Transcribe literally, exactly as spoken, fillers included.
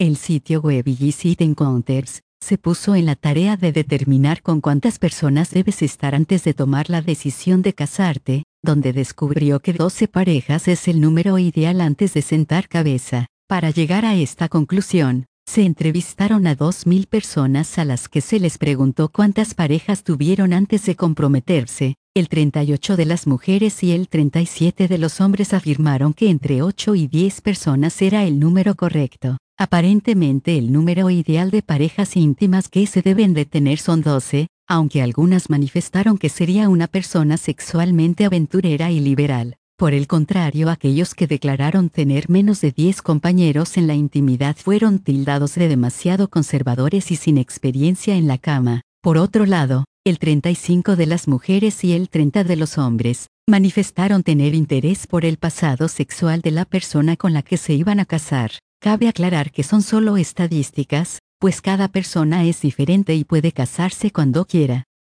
El sitio web Illicit Encounters se puso en la tarea de determinar con cuántas personas debes estar antes de tomar la decisión de casarte, donde descubrió que doce parejas es el número ideal antes de sentar cabeza. Para llegar a esta conclusión, se entrevistaron a dos mil personas a las que se les preguntó cuántas parejas tuvieron antes de comprometerse. El treinta y ocho de las mujeres y el treinta y siete de los hombres afirmaron que entre ocho y diez personas era el número correcto. Aparentemente el número ideal de parejas íntimas que se deben de tener son doce, aunque algunas manifestaron que sería una persona sexualmente aventurera y liberal. Por el contrario, aquellos que declararon tener menos de diez compañeros en la intimidad fueron tildados de demasiado conservadores y sin experiencia en la cama. Por otro lado, el treinta y cinco de las mujeres y el treinta de los hombres manifestaron tener interés por el pasado sexual de la persona con la que se iban a casar. Cabe aclarar que son solo estadísticas, pues cada persona es diferente y puede casarse cuando quiera.